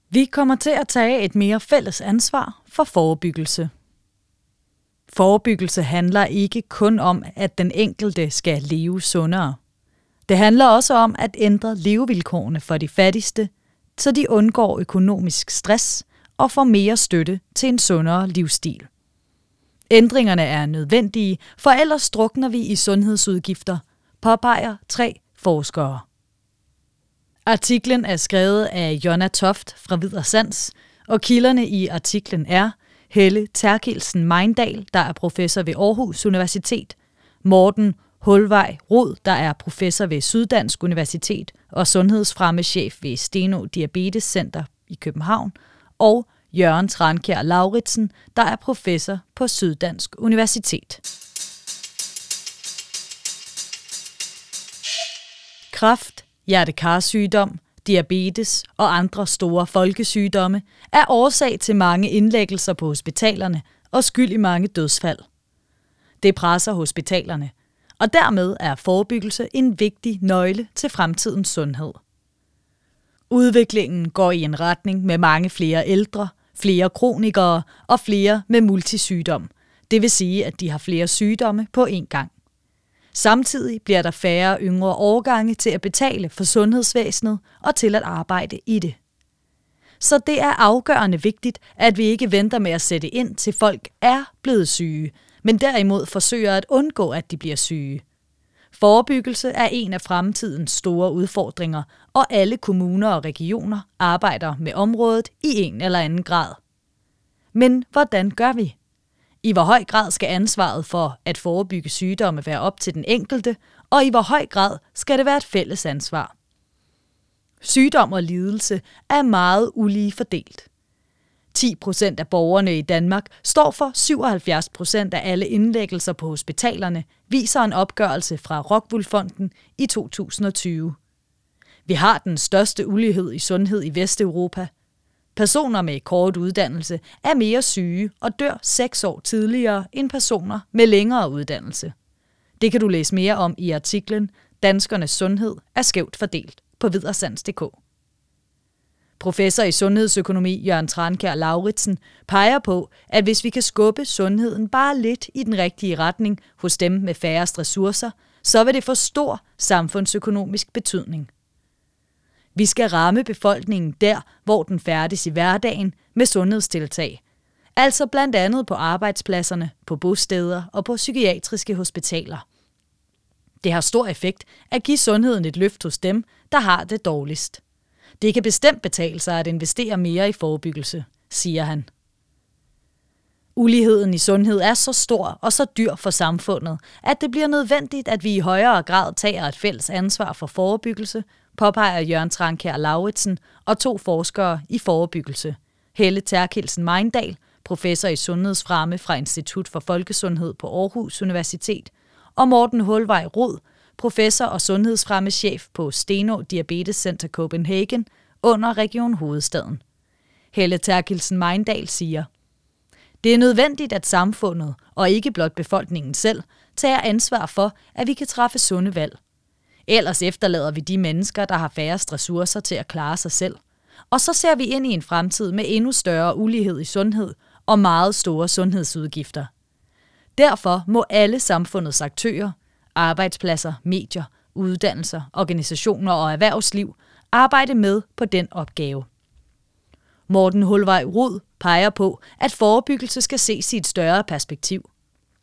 Vi kommer til at tage et mere fælles ansvar for forebyggelse. Forebyggelse handler ikke kun om, at den enkelte skal leve sundere. Det handler også om at ændre levevilkårene for de fattigste, så de undgår økonomisk stress og får mere støtte til en sundere livsstil. Ændringerne er nødvendige, for ellers drukner vi i sundhedsudgifter, påpeger 3 forskere. Artiklen er skrevet af Jonna Toft fra Vidersands, og kilderne i artiklen er Helle Therkildsen Meindal, der er professor ved Aarhus Universitet, Morten Hulvej Rod, der er professor ved Syddansk Universitet og sundhedsfremmechef ved Steno Diabetes Center i København, og Jørgen Trankiær Lauritsen, der er professor på Syddansk Universitet. Kræft, hjerte-karsygdom, diabetes og andre store folkesygdomme er årsag til mange indlæggelser på hospitalerne og skyld i mange dødsfald. Det presser hospitalerne, og dermed er forebyggelse en vigtig nøgle til fremtidens sundhed. Udviklingen går i en retning med mange flere ældre, flere kronikere og flere med multisygdom. Det vil sige, at de har flere sygdomme på én gang. Samtidig bliver der færre yngre årgange til at betale for sundhedsvæsenet og til at arbejde i det. Så det er afgørende vigtigt, at vi ikke venter med at sætte ind, til folk er blevet syge, men derimod forsøger at undgå, at de bliver syge. Forebyggelse er en af fremtidens store udfordringer, og alle kommuner og regioner arbejder med området i en eller anden grad. Men hvordan gør vi? I hvor høj grad skal ansvaret for at forebygge sygdomme være op til den enkelte, og i hvor høj grad skal det være et fælles ansvar? Sygdom og lidelse er meget ulige fordelt. 10% af borgerne i Danmark står for 77% af alle indlæggelser på hospitalerne, viser en opgørelse fra Rockwool-fonden i 2020. Vi har den største ulighed i sundhed i Vesteuropa. Personer med kort uddannelse er mere syge og dør 6 år tidligere end personer med længere uddannelse. Det kan du læse mere om i artiklen Danskernes sundhed er skævt fordelt på Vidersands.dk. Professor i sundhedsøkonomi Jørgen Trankiær Lauritsen peger på, at hvis vi kan skubbe sundheden bare lidt i den rigtige retning hos dem med færrest ressourcer, så vil det få stor samfundsøkonomisk betydning. Vi skal ramme befolkningen der, hvor den færdes i hverdagen med sundhedstiltag. Altså blandt andet på arbejdspladserne, på bosteder og på psykiatriske hospitaler. Det har stor effekt at give sundheden et løft hos dem, der har det dårligst. Det kan bestemt betale sig at investere mere i forebyggelse, siger han. Uligheden i sundhed er så stor og så dyr for samfundet, at det bliver nødvendigt, at vi i højere grad tager et fælles ansvar for forebyggelse, påpeger Jørgen Trankiær Lauritsen og 2 forskere i forebyggelse. Helle Therkildsen Meindal, professor i sundhedsfremme fra Institut for Folkesundhed på Aarhus Universitet, og Morten Hulvej Rod, professor og sundhedsfremmechef på Steno Diabetes Center Copenhagen under Region Hovedstaden. Helle Therkildsen Meindal siger: Det er nødvendigt, at samfundet, og ikke blot befolkningen selv, tager ansvar for, at vi kan træffe sunde valg. Ellers efterlader vi de mennesker, der har færrest ressourcer til at klare sig selv. Og så ser vi ind i en fremtid med endnu større ulighed i sundhed og meget store sundhedsudgifter. Derfor må alle samfundets aktører, arbejdspladser, medier, uddannelser, organisationer og erhvervsliv arbejde med på den opgave. Morten Hulvej Rod peger på, at forebyggelse skal ses i et større perspektiv.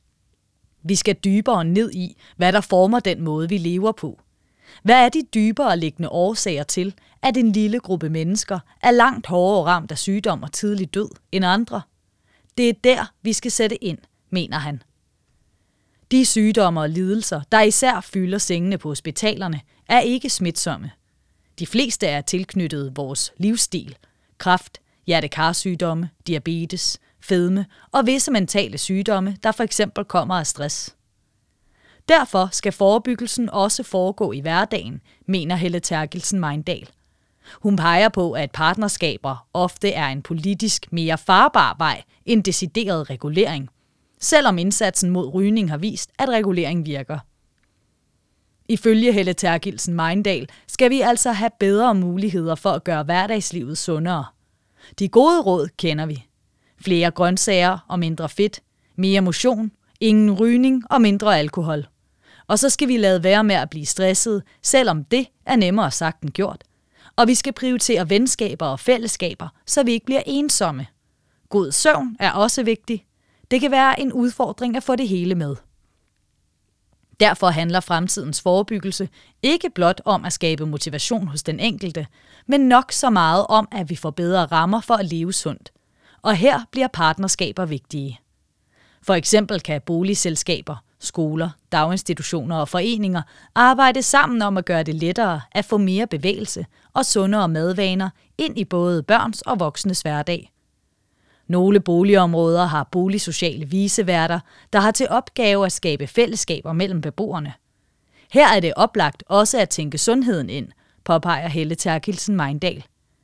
Vi skal dybere ned i, hvad der former den måde, vi lever på. Hvad er de dybere liggende årsager til, at en lille gruppe mennesker er langt hårdere ramt af sygdom og tidlig død end andre? Det er der, vi skal sætte ind, mener han. De sygdomme og lidelser, der især fylder sengene på hospitalerne, er ikke smitsomme. De fleste er tilknyttet vores livsstil, kræft, hjerte-karsygdomme, diabetes, fedme og visse mentale sygdomme, der for eksempel kommer af stress. Derfor skal forebyggelsen også foregå i hverdagen, mener Helle Therkildsen Meindal. Hun peger på, at partnerskaber ofte er en politisk mere farbar vej end decideret regulering, selvom indsatsen mod rygning har vist, at regulering virker. Ifølge Helle Therkildsen Meindal skal vi altså have bedre muligheder for at gøre hverdagslivet sundere. De gode råd kender vi. Flere grøntsager og mindre fedt, mere motion, ingen rygning og mindre alkohol. Og så skal vi lade være med at blive stresset, selvom det er nemmere sagt end gjort. Og vi skal prioritere venskaber og fællesskaber, så vi ikke bliver ensomme. God søvn er også vigtig. Det kan være en udfordring at få det hele med. Derfor handler fremtidens forebyggelse ikke blot om at skabe motivation hos den enkelte, men nok så meget om, at vi får bedre rammer for at leve sundt. Og her bliver partnerskaber vigtige. For eksempel kan boligselskaber, skoler, daginstitutioner og foreninger arbejde sammen om at gøre det lettere at få mere bevægelse og sundere madvaner ind i både børns og voksnes hverdag. Nogle boligområder har boligsociale viceværter, der har til opgave at skabe fællesskaber mellem beboerne. Her er det oplagt også at tænke sundheden ind, påpeger Helle Therkildsen Meindal.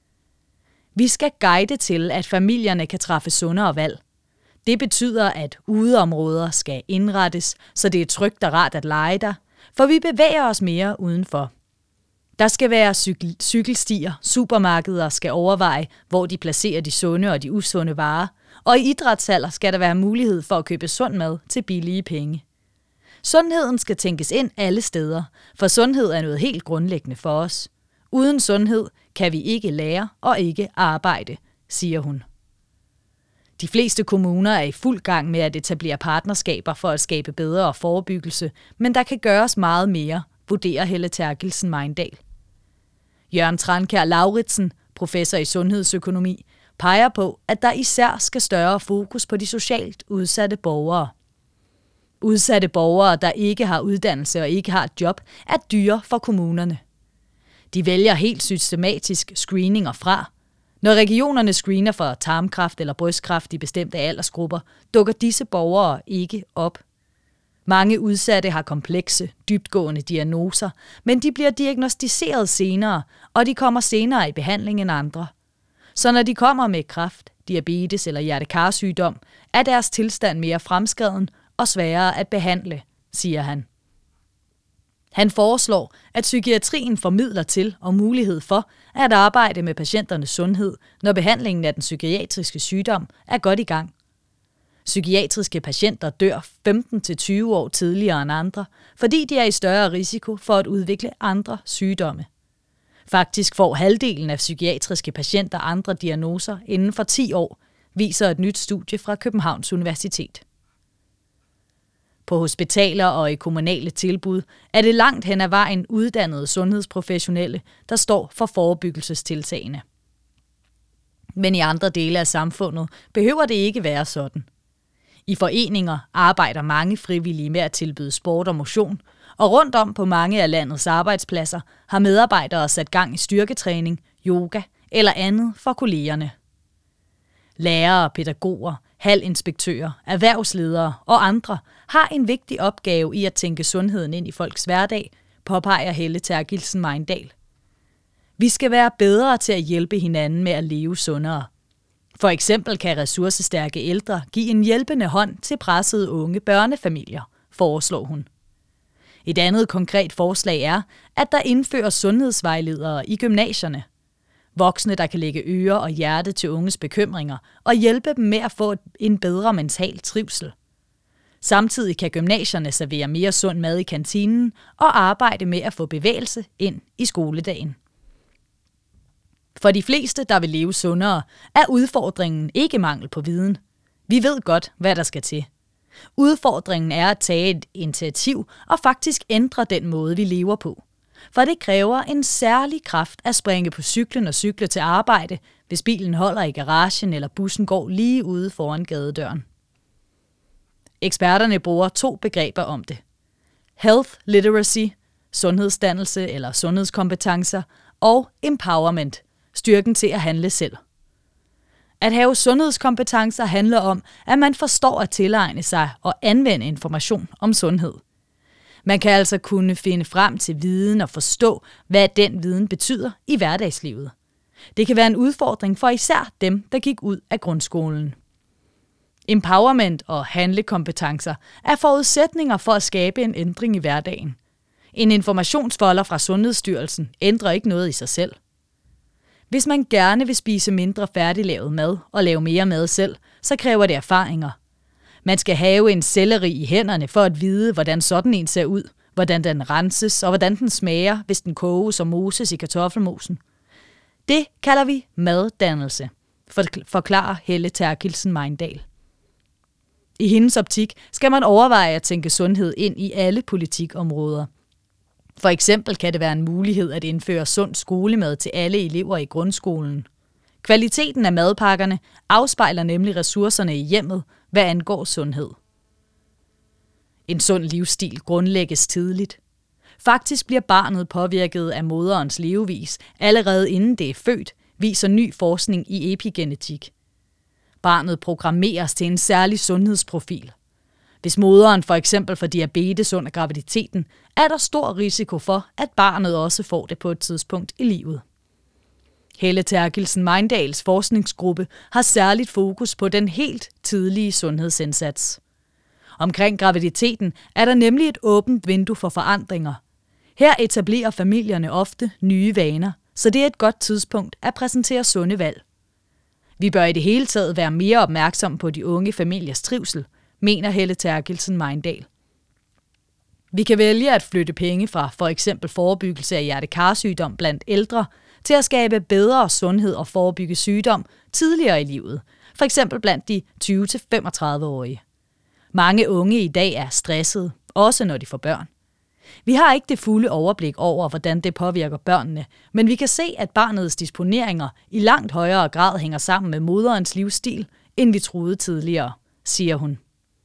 Vi skal guide til, at familierne kan træffe sundere valg. Det betyder, at udeområder skal indrettes, så det er trygt og rart at lege der, for vi bevæger os mere udenfor. Der skal være cykelstier, supermarkeder skal overveje, hvor de placerer de sunde og de usunde varer, og i idrætshaller skal der være mulighed for at købe sund mad til billige penge. Sundheden skal tænkes ind alle steder, for sundhed er noget helt grundlæggende for os. Uden sundhed kan vi ikke lære og ikke arbejde, siger hun. De fleste kommuner er i fuld gang med at etablere partnerskaber for at skabe bedre forebyggelse, men der kan gøres meget mere, vurderer Helle Therkildsen Meindal. Jørgen Transkjær Lauritsen, professor i sundhedsøkonomi, peger på, at der især skal større fokus på de socialt udsatte borgere. Udsatte borgere, der ikke har uddannelse og ikke har et job, er dyre for kommunerne. De vælger helt systematisk screeninger fra. Når regionerne screener for tarmkræft eller brystkræft i bestemte aldersgrupper, dukker disse borgere ikke op. Mange udsatte har komplekse, dybtgående diagnoser, men de bliver diagnosticeret senere, og de kommer senere i behandling end andre. Så når de kommer med kræft, diabetes eller hjertekarsygdom, er deres tilstand mere fremskreden og sværere at behandle, siger han. Han foreslår, at psykiatrien formidler til og mulighed for at arbejde med patienternes sundhed, når behandlingen af den psykiatriske sygdom er godt i gang. Psykiatriske patienter dør 15-20 år tidligere end andre, fordi de er i større risiko for at udvikle andre sygdomme. Faktisk får halvdelen af psykiatriske patienter andre diagnoser inden for 10 år, viser et nyt studie fra Københavns Universitet. På hospitaler og i kommunale tilbud er det langt hen ad vejen uddannede sundhedsprofessionelle, der står for forebyggelsestiltagene. Men i andre dele af samfundet behøver det ikke være sådan. I foreninger arbejder mange frivillige med at tilbyde sport og motion, og rundt om på mange af landets arbejdspladser har medarbejdere sat gang i styrketræning, yoga eller andet for kollegerne. Lærere, pædagoger, halvinspektører, erhvervsledere og andre har en vigtig opgave i at tænke sundheden ind i folks hverdag, påpeger Helle Therkildsen Meindal. Vi skal være bedre til at hjælpe hinanden med at leve sundere. For eksempel kan ressourcestærke ældre give en hjælpende hånd til pressede unge børnefamilier, foreslår hun. Et andet konkret forslag er, at der indføres sundhedsvejledere i gymnasierne. Voksne, der kan lægge øre og hjerte til unges bekymringer og hjælpe dem med at få en bedre mental trivsel. Samtidig kan gymnasierne servere mere sund mad i kantinen og arbejde med at få bevægelse ind i skoledagen. For de fleste, der vil leve sundere, er udfordringen ikke mangel på viden. Vi ved godt, hvad der skal til. Udfordringen er at tage et initiativ og faktisk ændre den måde, vi lever på. For det kræver en særlig kraft at springe på cyklen og cykle til arbejde, hvis bilen holder i garagen eller bussen går lige ude foran gadedøren. Eksperterne bruger 2 begreber om det. Health literacy, sundhedsdannelse eller sundhedskompetencer, og empowerment, styrken til at handle selv. At have sundhedskompetencer handler om, at man forstår at tilegne sig og anvende information om sundhed. Man kan altså kunne finde frem til viden og forstå, hvad den viden betyder i hverdagslivet. Det kan være en udfordring for især dem, der gik ud af grundskolen. Empowerment og handlekompetencer er forudsætninger for at skabe en ændring i hverdagen. En informationsfolder fra Sundhedsstyrelsen ændrer ikke noget i sig selv. Hvis man gerne vil spise mindre færdiglavet mad og lave mere mad selv, så kræver det erfaringer. Man skal have en selleri i hænderne for at vide, hvordan sådan en ser ud, hvordan den renses og hvordan den smager, hvis den koges og moses i kartoffelmosen. Det kalder vi maddannelse, forklarer Helle Therkildsen Meindal. I hendes optik skal man overveje at tænke sundhed ind i alle politikområder. For eksempel kan det være en mulighed at indføre sund skolemad til alle elever i grundskolen. Kvaliteten af madpakkerne afspejler nemlig ressourcerne i hjemmet, hvad angår sundhed. En sund livsstil grundlægges tidligt. Faktisk bliver barnet påvirket af moderens levevis allerede inden det er født, viser ny forskning i epigenetik. Barnet programmeres til en særlig sundhedsprofil. Hvis moderen for eksempel får diabetes under graviditeten, er der stor risiko for, at barnet også får det på et tidspunkt i livet. Helle Therkildsen Meindals forskningsgruppe har særligt fokus på den helt tidlige sundhedsindsats. Omkring graviditeten er der nemlig et åbent vindue for forandringer. Her etablerer familierne ofte nye vaner, så det er et godt tidspunkt at præsentere sunde valg. Vi bør i det hele taget være mere opmærksomme på de unge familiers trivsel, mener Helle Therkildsen Meindal. Vi kan vælge at flytte penge fra for eksempel forebyggelse af hjerte-karsygdom blandt ældre til at skabe bedre sundhed og forebygge sygdom tidligere i livet, for eksempel blandt de 20-35-årige. Mange unge i dag er stressede, også når de får børn. Vi har ikke det fulde overblik over, hvordan det påvirker børnene, men vi kan se, at barnets disponeringer i langt højere grad hænger sammen med moderens livsstil, end vi troede tidligere, siger hun.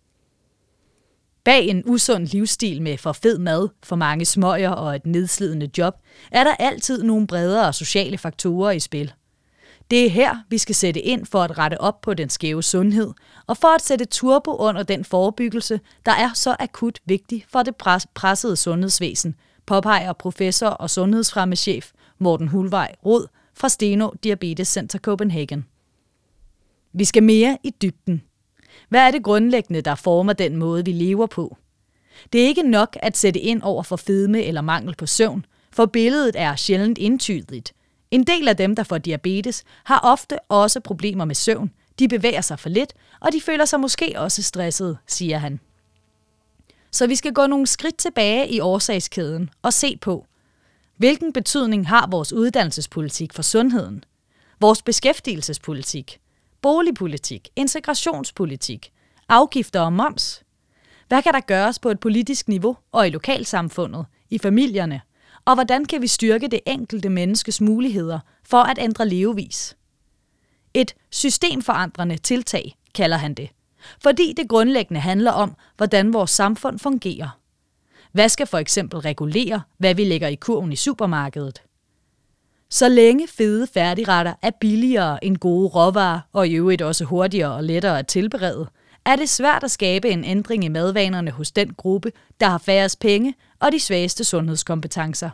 Bag en usund livsstil med for fed mad, for mange smøger og et nedslidende job, er der altid nogle bredere sociale faktorer i spil. Det er her, vi skal sætte ind for at rette op på den skæve sundhed, og for at sætte turbo under den forebyggelse, der er så akut vigtig for det pressede sundhedsvæsen, påpeger professor og sundhedsfremmechef Morten Hulvej Rod fra Steno Diabetes Center Copenhagen. Vi skal mere i dybden. Hvad er det grundlæggende, der former den måde, vi lever på? Det er ikke nok at sætte ind over for fedme eller mangel på søvn, for billedet er sjældent entydigt. En del af dem, der får diabetes, har ofte også problemer med søvn. De bevæger sig for lidt, og de føler sig måske også stressede, siger han. Så vi skal gå nogle skridt tilbage i årsagskæden og se på, hvilken betydning har vores uddannelsespolitik for sundheden, vores beskæftigelsespolitik, boligpolitik, integrationspolitik, afgifter og moms. Hvad kan der gøres på et politisk niveau og i lokalsamfundet, i familierne? Og hvordan kan vi styrke det enkelte menneskes muligheder for at ændre levevis? Et systemforandrende tiltag, kalder han det, fordi det grundlæggende handler om, hvordan vores samfund fungerer. Hvad skal for eksempel regulere, hvad vi lægger i kurven i supermarkedet? Så længe fede færdigretter er billigere end gode råvarer, og i øvrigt også hurtigere og lettere at tilberede, er det svært at skabe en ændring i madvanerne hos den gruppe, der har færrest penge og de svageste sundhedskompetencer.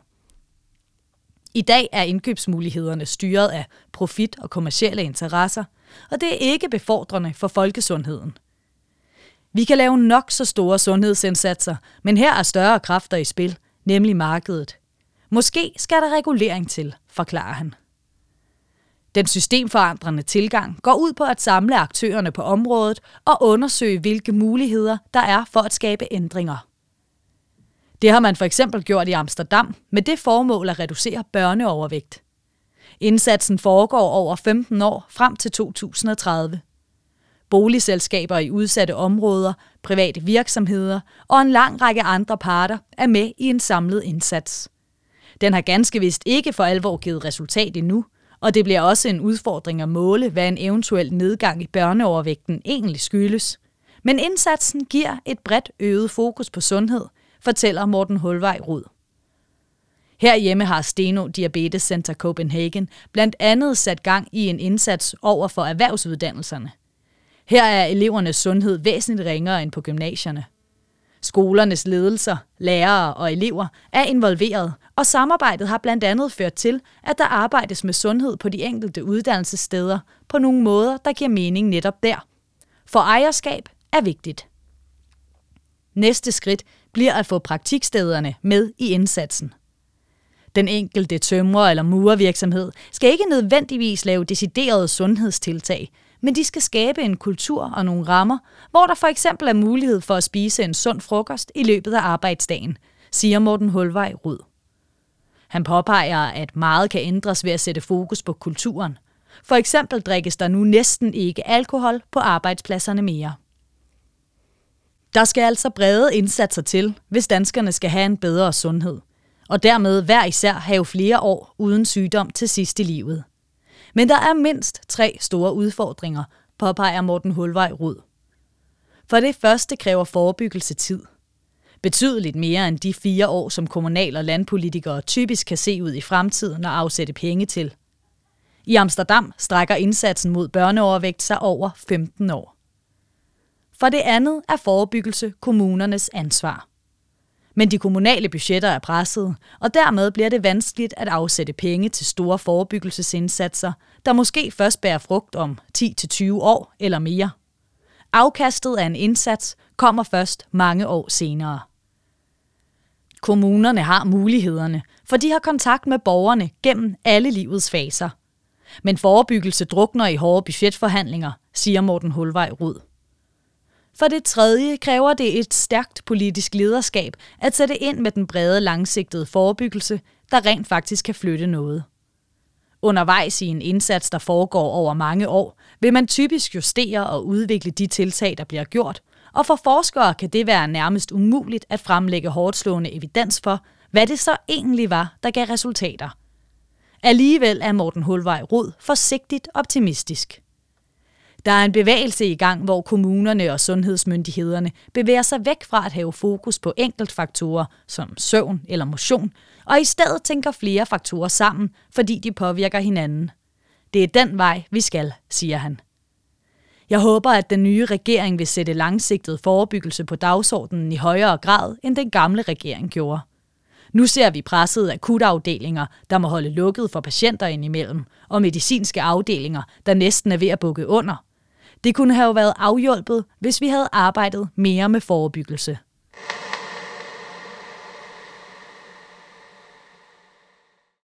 I dag er indkøbsmulighederne styret af profit og kommercielle interesser, og det er ikke befordrende for folkesundheden. Vi kan lave nok så store sundhedsindsatser, men her er større kræfter i spil, nemlig markedet. Måske skal der regulering til, forklarer han. Den systemforandrende tilgang går ud på at samle aktørerne på området og undersøge, hvilke muligheder der er for at skabe ændringer. Det har man for eksempel gjort i Amsterdam med det formål at reducere børneovervægt. Indsatsen foregår over 15 år frem til 2030. Boligselskaber i udsatte områder, private virksomheder og en lang række andre parter er med i en samlet indsats. Den har ganske vist ikke for alvor givet resultat endnu, og det bliver også en udfordring at måle, hvad en eventuel nedgang i børneovervægten egentlig skyldes. Men indsatsen giver et bredt øget fokus på sundhed, fortæller Morten Hulvej Rod. Herhjemme har Steno Diabetes Center Copenhagen blandt andet sat gang i en indsats over for erhvervsuddannelserne. Her er elevernes sundhed væsentligt ringere end på gymnasierne. Skolernes ledelser, lærere og elever er involveret, og samarbejdet har blandt andet ført til, at der arbejdes med sundhed på de enkelte uddannelsessteder på nogle måder, der giver mening netop der. For ejerskab er vigtigt. Næste skridt bliver at få praktikstederne med i indsatsen. Den enkelte tømrer- eller murervirksomhed skal ikke nødvendigvis lave deciderede sundhedstiltag, men de skal skabe en kultur og nogle rammer, hvor der for eksempel er mulighed for at spise en sund frokost i løbet af arbejdsdagen, siger Morten Hulvej Rud. Han påpeger, at meget kan ændres ved at sætte fokus på kulturen. For eksempel drikkes der nu næsten ikke alkohol på arbejdspladserne mere. Der skal altså brede indsatser til, hvis danskerne skal have en bedre sundhed, og dermed hver især have flere år uden sygdom til sidst i livet. Men der er mindst 3 store udfordringer, påpeger Morten Hulvej Rud. For det første kræver forebyggelse tid. Betydeligt mere end de 4 år, som kommunal- og landpolitikere typisk kan se ud i fremtiden og afsætte penge til. I Amsterdam strækker indsatsen mod børneovervægt sig over 15 år. For det andet er forebyggelse kommunernes ansvar. Men de kommunale budgetter er pressede, og dermed bliver det vanskeligt at afsætte penge til store forebyggelsesindsatser, der måske først bærer frugt om 10-20 år eller mere. Afkastet af en indsats kommer først mange år senere. Kommunerne har mulighederne, for de har kontakt med borgerne gennem alle livets faser. Men forebyggelse drukner i hårde budgetforhandlinger, siger Morten Hulvej Rud. For det tredje kræver det et stærkt politisk lederskab at sætte ind med den brede, langsigtede forebyggelse, der rent faktisk kan flytte noget. Undervejs i en indsats, der foregår over mange år, vil man typisk justere og udvikle de tiltag, der bliver gjort, og for forskere kan det være nærmest umuligt at fremlægge hårdtslående evidens for, hvad det så egentlig var, der gav resultater. Alligevel er Morten Hulvej Rud forsigtigt optimistisk. Der er en bevægelse i gang, hvor kommunerne og sundhedsmyndighederne bevæger sig væk fra at have fokus på enkeltfaktorer som søvn eller motion, og i stedet tænker flere faktorer sammen, fordi de påvirker hinanden. Det er den vej, vi skal, siger han. Jeg håber, at den nye regering vil sætte langsigtet forebyggelse på dagsordenen i højere grad, end den gamle regering gjorde. Nu ser vi pressede akutafdelinger, der må holde lukket for patienter indimellem, og medicinske afdelinger, der næsten er ved at bukke under. Det kunne have været afhjulpet, hvis vi havde arbejdet mere med forebyggelse.